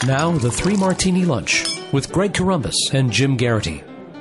Now, the Three Martini Lunch with Greg Corombos and Jim Garrity.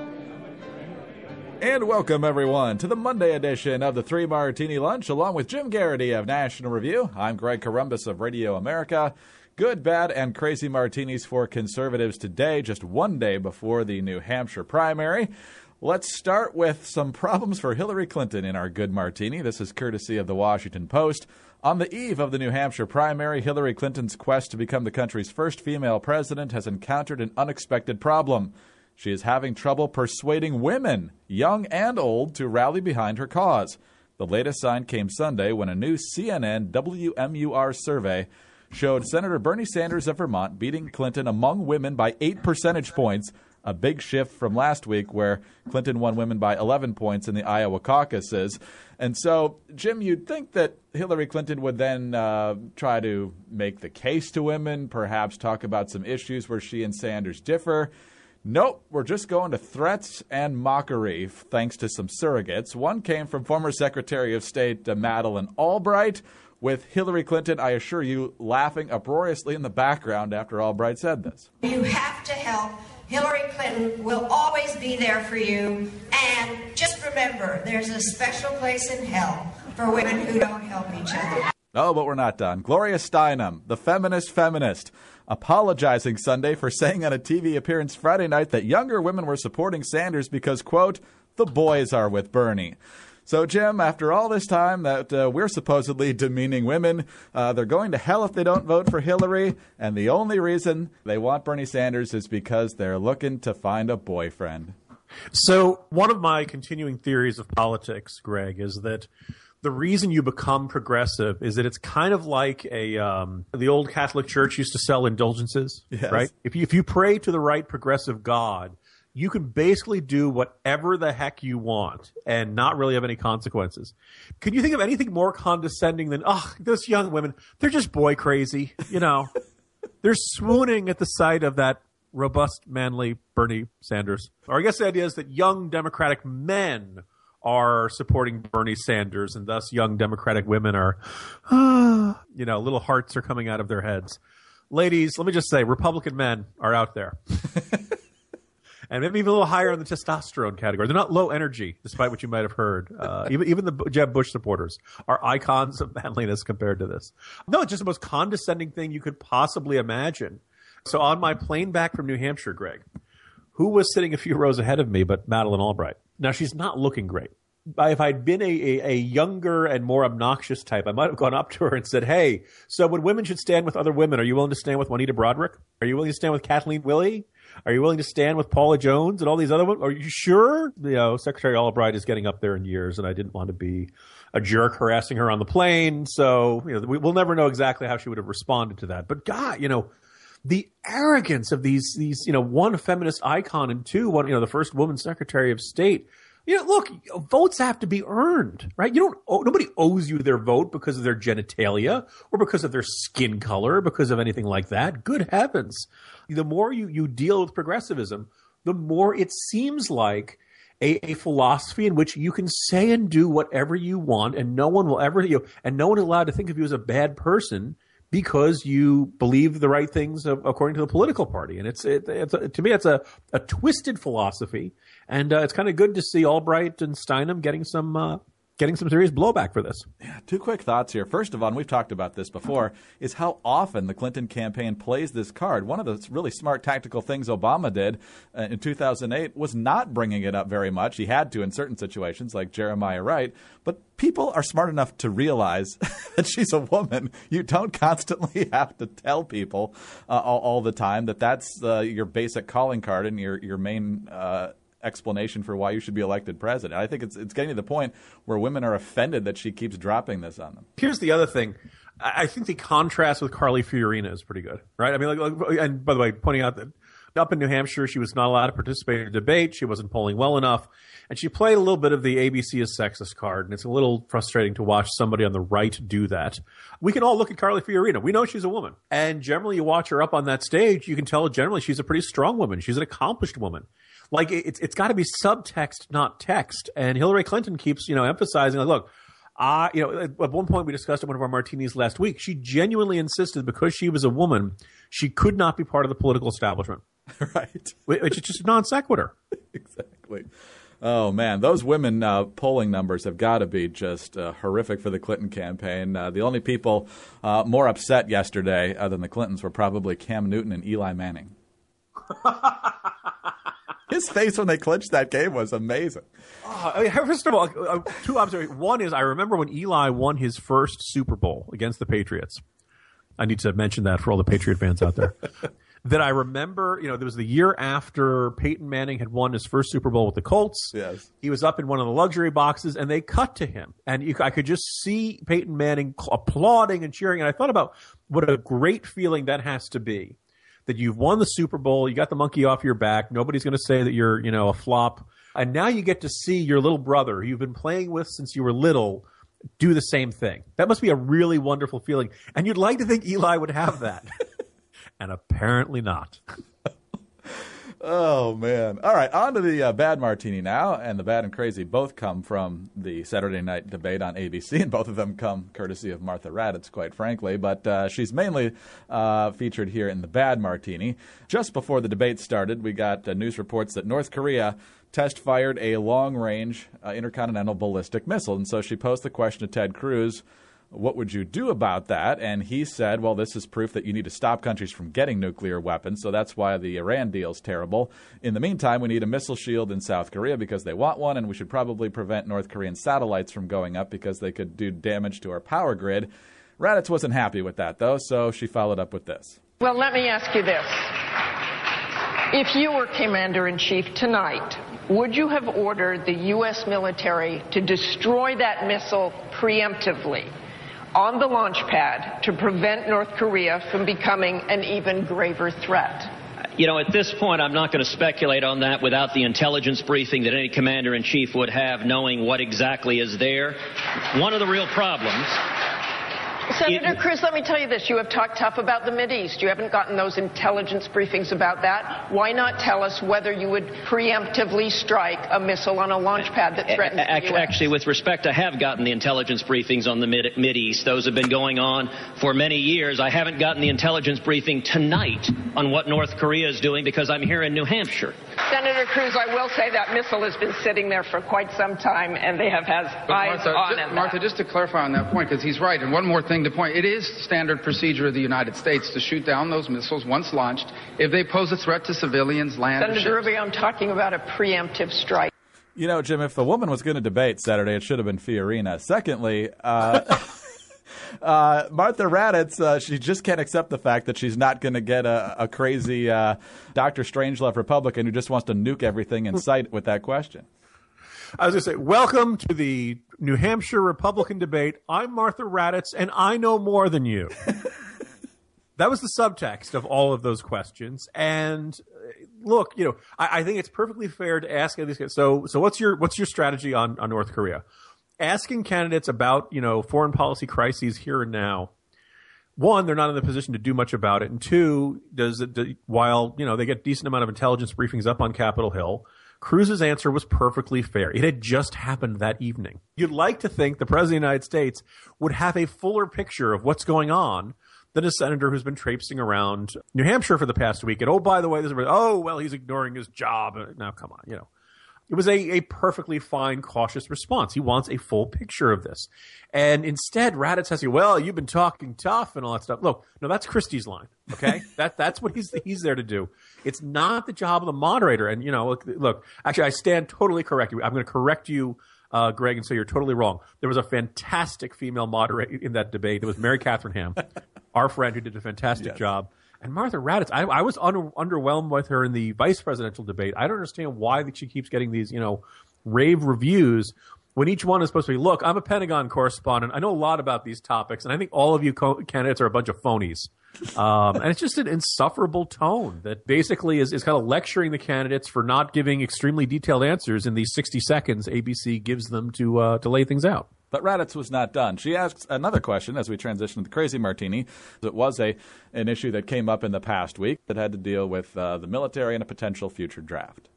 And welcome, everyone, to the Monday edition of the Three Martini Lunch, along with Jim Garrity of National Review. I'm Greg Corombos of Radio America. Good, bad, and crazy martinis for conservatives today, just one day before the New Hampshire primary. Let's start with some problems for Hillary Clinton in our Good Martini. This is courtesy of the Washington Post. On the eve of the New Hampshire primary, Hillary Clinton's quest to become the country's first female president has encountered an unexpected problem. She is having trouble persuading women, young and old, to rally behind her cause. The latest sign came Sunday when a new CNN WMUR survey showed Senator Bernie Sanders of Vermont beating Clinton among women by 8 percentage points, a big shift from last week where Clinton won women by 11 points in the Iowa caucuses. And so, Jim, you'd think that Hillary Clinton would then try to make the case to women, perhaps talk about some issues where she and Sanders differ. Nope, we're just going to threats and mockery thanks to some surrogates. One came from former Secretary of State Madeleine Albright, with Hillary Clinton, I assure you, laughing uproariously in the background after Albright said this. You have to help. Hillary Clinton will always be there for you. And just remember, there's a special place in hell for women who don't help each other. Oh, but we're not done. Gloria Steinem, the feminist, apologizing Sunday for saying on a TV appearance Friday night that younger women were supporting Sanders because, quote, the boys are with Bernie. So, Jim, after all this time that we're supposedly demeaning women, they're going to hell if they don't vote for Hillary, and the only reason they want Bernie Sanders is because they're looking to find a boyfriend. So one of my continuing theories of politics, Greg, is that the reason you become progressive is that it's kind of like the old Catholic Church used to sell indulgences, yes. Right? If you pray to the right progressive God, you can basically do whatever the heck you want and not really have any consequences. Can you think of anything more condescending than, those young women, they're just boy crazy, you know. They're swooning at the sight of that robust, manly Bernie Sanders. Or I guess the idea is that young Democratic men are supporting Bernie Sanders, and thus young Democratic women are, little hearts are coming out of their heads. Ladies, let me just say, Republican men are out there. And maybe even a little higher in the testosterone category. They're not low energy, despite what you might have heard. Even the Jeb Bush supporters are icons of manliness compared to this. No, it's just the most condescending thing you could possibly imagine. So on my plane back from New Hampshire, Greg, who was sitting a few rows ahead of me but Madeleine Albright? Now, she's not looking great. If I'd been a younger and more obnoxious type, I might have gone up to her and said, hey, so when women should stand with other women, are you willing to stand with Juanita Broderick? Are you willing to stand with Kathleen Willey? Are you willing to stand with Paula Jones and all these other women? Are you sure? Secretary Albright is getting up there in years, and I didn't want to be a jerk harassing her on the plane. So, we'll never know exactly how she would have responded to that. But God, the arrogance of these, one, feminist icon, and two, the first woman Secretary of State. Look, votes have to be earned, right? Nobody owes you their vote because of their genitalia or because of their skin color, because of anything like that. Good heavens. The more you deal with progressivism, the more it seems like a philosophy in which you can say and do whatever you want, and no one will ever, and no one is allowed to think of you as a bad person because you believe the right things according to the political party. And to me, it's a twisted philosophy. And it's kind of good to see Albright and Steinem getting some serious blowback for this. Yeah, two quick thoughts here. First of all, and we've talked about this before, is how often the Clinton campaign plays this card. One of the really smart tactical things Obama did in 2008 was not bringing it up very much. He had to in certain situations, like Jeremiah Wright. But people are smart enough to realize that she's a woman. You don't constantly have to tell people all the time that that's your basic calling card and your main explanation for why you should be elected president. I think it's getting to the point where women are offended that she keeps dropping this on them. Here's the other thing. I think the contrast with Carly Fiorina is pretty good, right? I mean, and by the way, pointing out that up in New Hampshire, she was not allowed to participate in a debate. She wasn't polling well enough. And she played a little bit of the ABC is sexist card. And it's a little frustrating to watch somebody on the right do that. We can all look at Carly Fiorina. We know she's a woman. And generally, you watch her up on that stage, you can tell generally she's a pretty strong woman. She's an accomplished woman. Like, it's got to be subtext, not text. And Hillary Clinton keeps, emphasizing, like, look, At one point we discussed at one of our martinis last week, she genuinely insisted because she was a woman, she could not be part of the political establishment. Right. Which is just a non sequitur. Exactly. Oh, man. Those women polling numbers have got to be just horrific for the Clinton campaign. The only people more upset yesterday than the Clintons were probably Cam Newton and Eli Manning. His face when they clinched that game was amazing. First of all, two observations. One is I remember when Eli won his first Super Bowl against the Patriots. I need to mention that for all the Patriot fans out there. That I remember, there was the year after Peyton Manning had won his first Super Bowl with the Colts. Yes. He was up in one of the luxury boxes, and they cut to him. And I could just see Peyton Manning applauding and cheering. And I thought about what a great feeling that has to be. That you've won the Super Bowl, you got the monkey off your back, nobody's going to say that you're, a flop. And now you get to see your little brother, who you've been playing with since you were little, do the same thing. That must be a really wonderful feeling. And you'd like to think Eli would have that. And apparently not. Oh, man. All right, on to the Bad Martini now. And the Bad and Crazy both come from the Saturday night debate on ABC, and both of them come courtesy of Martha Raddatz, quite frankly. But she's mainly featured here in the Bad Martini. Just before the debate started, we got news reports that North Korea test-fired a long-range intercontinental ballistic missile. And so she posed the question to Ted Cruz, what would you do about that? And he said, well, this is proof that you need to stop countries from getting nuclear weapons, so that's why the Iran deal's terrible. In the meantime, we need a missile shield in South Korea because they want one, and we should probably prevent North Korean satellites from going up because they could do damage to our power grid. Raddatz wasn't happy with that, though, so she followed up with this. Well, let me ask you this. If you were commander-in-chief tonight, would you have ordered the U.S. military to destroy that missile preemptively on the launch pad to prevent North Korea from becoming an even graver threat? At this point, I'm not going to speculate on that without the intelligence briefing that any commander-in-chief would have, knowing what exactly is there. One of the real problems... Senator Cruz, let me tell you this. You have talked tough about the Mideast. You haven't gotten those intelligence briefings about that. Why not tell us whether you would preemptively strike a missile on a launch pad that threatens the U.S.? Actually, with respect, I have gotten the intelligence briefings on the Mideast. Those have been going on for many years. I haven't gotten the intelligence briefing tonight on what North Korea is doing because I'm here in New Hampshire. Senator Cruz, I will say that missile has been sitting there for quite some time, and they have had eyes on it. Martha, just to clarify on that point, because he's right, and one more thing to point, it is standard procedure of the United States to shoot down those missiles once launched if they pose a threat to civilians, land, Senator Rubio, I'm talking about a preemptive strike. Jim, if the woman was going to debate Saturday, it should have been Fiorina. Secondly, Martha Raddatz, she just can't accept the fact that she's not going to get a crazy Dr. Strangelove Republican who just wants to nuke everything in sight with that question. I was going to say, welcome to the New Hampshire Republican debate. I'm Martha Raddatz, and I know more than you. That was the subtext of all of those questions. And look, I think it's perfectly fair to ask these guys. So what's your strategy on North Korea? Asking candidates about, foreign policy crises here and now. One, they're not in the position to do much about it. And two, while they get decent amount of intelligence briefings up on Capitol Hill, Cruz's answer was perfectly fair. It had just happened that evening. You'd like to think the President of the United States would have a fuller picture of what's going on than a senator who's been traipsing around New Hampshire for the past week. And, oh, by the way, he's ignoring his job. Now, come on, It was a perfectly fine, cautious response. He wants a full picture of this. And instead, Raddatz has to say, well, you've been talking tough and all that stuff. Look, no, that's Christie's line, okay? That's what he's there to do. It's not the job of the moderator. And, look, actually, I stand totally corrected. I'm going to correct you, Greg, and say you're totally wrong. There was a fantastic female moderator in that debate. It was Mary Catherine Ham, our friend who did a fantastic job. And Martha Raddatz, I was underwhelmed with her in the vice presidential debate. I don't understand why she keeps getting these, rave reviews when each one is supposed to be, look, I'm a Pentagon correspondent. I know a lot about these topics, and I think all of you candidates are a bunch of phonies. And it's just an insufferable tone that basically is kind of lecturing the candidates for not giving extremely detailed answers in the 60 seconds ABC gives them to lay things out. But Raddatz was not done. She asked another question as we transition to the Crazy Martini. It was an issue that came up in the past week that had to deal with the military and a potential future draft.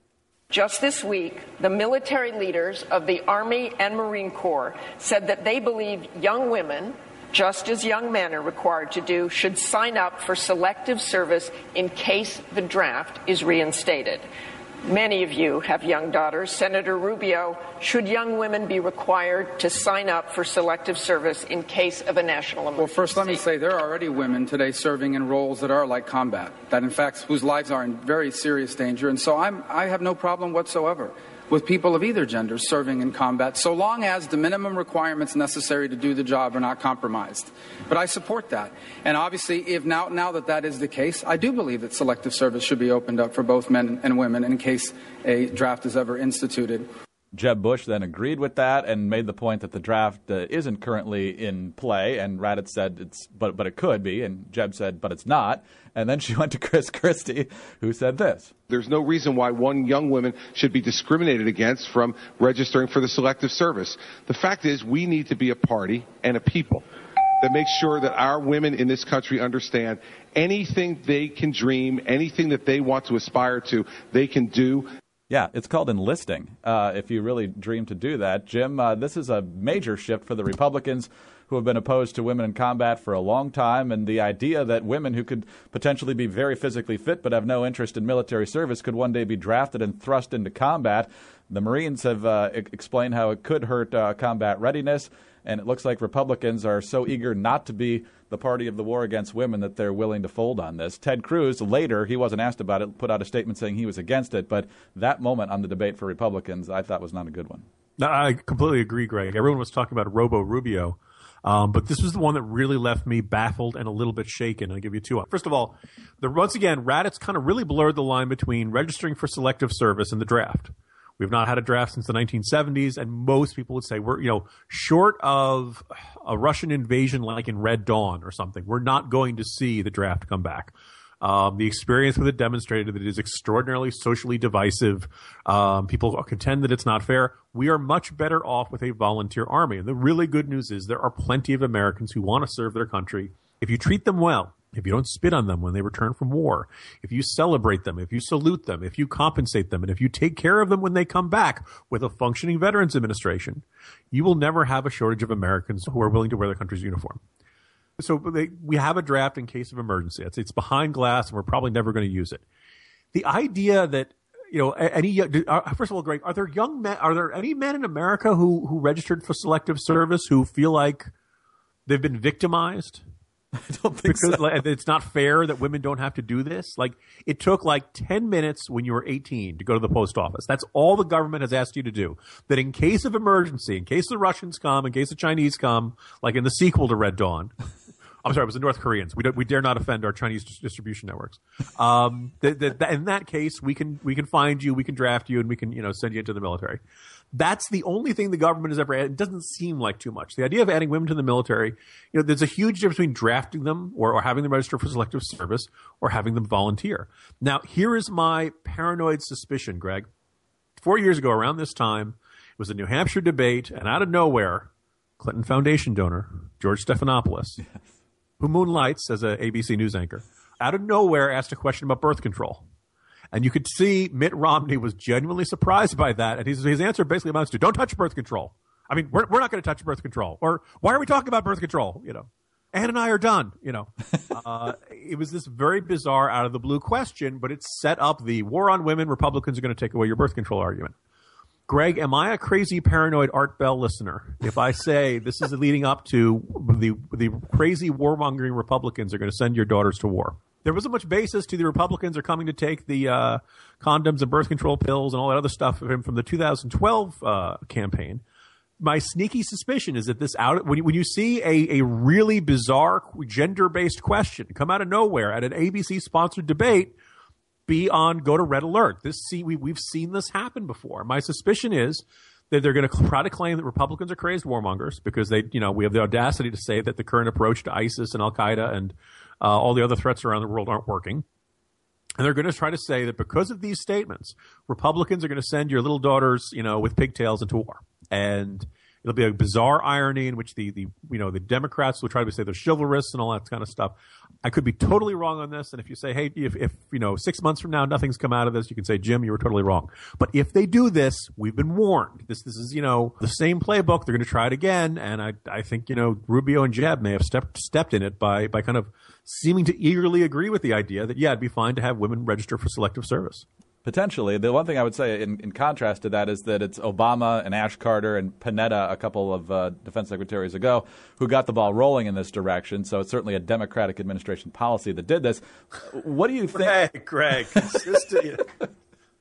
Just this week, the military leaders of the Army and Marine Corps said that they believe young women, just as young men are required to do, should sign up for selective service in case the draft is reinstated. Many of you have young daughters. Senator Rubio, should young women be required to sign up for selective service in case of a national emergency? Well, first, let me say there are already women today serving in roles that are like combat, that in fact, whose lives are in very serious danger. And so I have no problem whatsoever with people of either gender serving in combat, so long as the minimum requirements necessary to do the job are not compromised. But I support that. And obviously, if now that is the case, I do believe that selective service should be opened up for both men and women in case a draft is ever instituted. Jeb Bush then agreed with that and made the point that the draft isn't currently in play, and Raddatz said but it could be, and Jeb said but it's not. And then she went to Chris Christie, who said this. There's no reason why young women should be discriminated against from registering for the selective service. The fact is, we need to be a party and a people that makes sure that our women in this country understand anything they can dream, anything that they want to aspire to, they can do. Yeah, it's called enlisting, if you really dream to do that. Jim, this is a major shift for the Republicans who have been opposed to women in combat for a long time, and the idea that women who could potentially be very physically fit but have no interest in military service could one day be drafted and thrust into combat. The Marines have explained how it could hurt combat readiness, and it looks like Republicans are so eager not to be the party of the war against women that they're willing to fold on this. Ted Cruz, later, he wasn't asked about it, put out a statement saying he was against it, but that moment on the debate for Republicans I thought was not a good one. No, I completely agree, Greg. Everyone was talking about Robo Rubio, but this was the one that really left me baffled and a little bit shaken. I'll give you two. First of all, once again, Raddatz kind of really blurred the line between registering for selective service and the draft. We've not had a draft since the 1970s, and most people would say we're, short of a Russian invasion like in Red Dawn or something, we're not going to see the draft come back. The experience with it demonstrated that it is extraordinarily socially divisive. People contend that it's not fair. We are much better off with a volunteer army. And the really good news is there are plenty of Americans who want to serve their country. If you treat them well, if you don't spit on them when they return from war, if you celebrate them, if you salute them, if you compensate them, and if you take care of them when they come back with a functioning Veterans Administration, you will never have a shortage of Americans who are willing to wear their country's uniform. So we have a draft in case of emergency. It's behind glass, and we're probably never going to use it. The idea that first of all, Greg, are there any men in America who registered for selective service who feel like they've been victimized? I don't think so. It's not fair that women don't have to do this. Like, it took 10 minutes when you were 18 to go to the post office. That's all the government has asked you to do. That in case of emergency, in case the Russians come, in case the Chinese come, like in the sequel to Red Dawn. I'm sorry, it was the North Koreans. We dare not offend our Chinese distribution networks. In that case, we can find you, we can draft you, and we can send you into the military. That's the only thing the government has ever added. It doesn't seem like too much. The idea of adding women to the military, there's a huge difference between drafting them or having them register for selective service or having them volunteer. Now, here is my paranoid suspicion, Greg. 4 years ago, around this time, it was a New Hampshire debate, and out of nowhere, Clinton Foundation donor George Stephanopoulos, who moonlights as an ABC News anchor, out of nowhere asked a question about birth control. And you could see Mitt Romney was genuinely surprised by that. And his answer basically amounts to, don't touch birth control. I mean, we're not going to touch birth control. Or why are we talking about birth control? Ann and I are done. It was this very bizarre out of the blue question, but it set up the war on women. Republicans are going to take away your birth control argument. Greg, am I a crazy paranoid Art Bell listener if I say this is leading up to the crazy warmongering Republicans are going to send your daughters to war? There wasn't much basis to the Republicans are coming to take the condoms and birth control pills and all that other stuff from the 2012 campaign. My sneaky suspicion is that when you see a really bizarre gender-based question come out of nowhere at an ABC-sponsored debate, go to Red Alert. We've seen this happen before. My suspicion is that they're going to try to claim that Republicans are crazed warmongers because we have the audacity to say that the current approach to ISIS and Al-Qaeda and all the other threats around the world aren't working. And they're going to try to say that because of these statements, Republicans are going to send your little daughters, with pigtails into war. And It'll be a bizarre irony in which the Democrats will try to say they're chivalrous and all that kind of stuff. I could be totally wrong on this. And if you say, hey, if 6 months from now nothing's come out of this, you can say, Jim, you were totally wrong. But if they do this, we've been warned. This is the same playbook. They're going to try it again. And I think Rubio and Jeb may have stepped in it by kind of seeming to eagerly agree with the idea that it'd be fine to have women register for selective service. Potentially. The one thing I would say in contrast to that is that it's Obama and Ash Carter and Panetta, a couple of defense secretaries ago, who got the ball rolling in this direction. So it's certainly a Democratic administration policy that did this. What do you think? Greg, the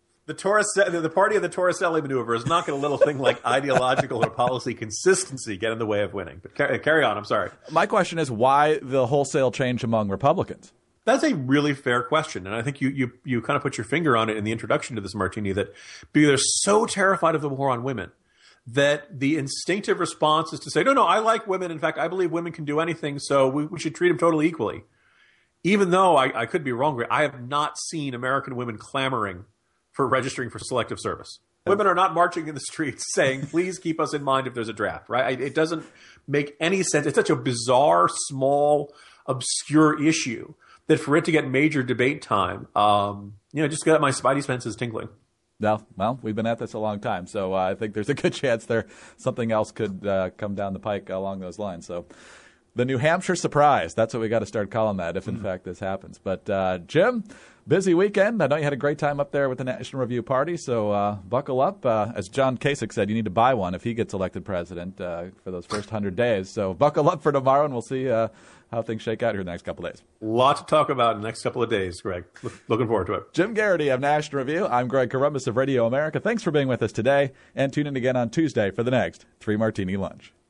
party of the Torricelli maneuver is not going to little thing like ideological or policy consistency get in the way of winning. But carry on. I'm sorry. My question is why the wholesale change among Republicans? That's a really fair question, and I think you kind of put your finger on it in the introduction to this, Martini, that because they're so terrified of the war on women that the instinctive response is to say, no, I like women. In fact, I believe women can do anything, so we should treat them totally equally. Even though I could be wrong, I have not seen American women clamoring for registering for selective service. Women are not marching in the streets saying, please keep us in mind if there's a draft, right? It doesn't make any sense. It's such a bizarre, small, obscure issue that for it to get major debate time, just got my spidey senses tingling. Well, we've been at this a long time, so I think there's a good chance something else could come down the pike along those lines. So the New Hampshire surprise, that's what we got to start calling that if, in fact, this happens. But, Jim, busy weekend. I know you had a great time up there with the National Review Party, so buckle up. As John Kasich said, you need to buy one if he gets elected president for those first 100 days. So buckle up for tomorrow, and we'll see how things shake out here in the next couple of days. A lot to talk about in the next couple of days, Greg. Looking forward to it. Jim Garrity of National Review. I'm Greg Corombos of Radio America. Thanks for being with us today, and tune in again on Tuesday for the next 3 Martini Lunch.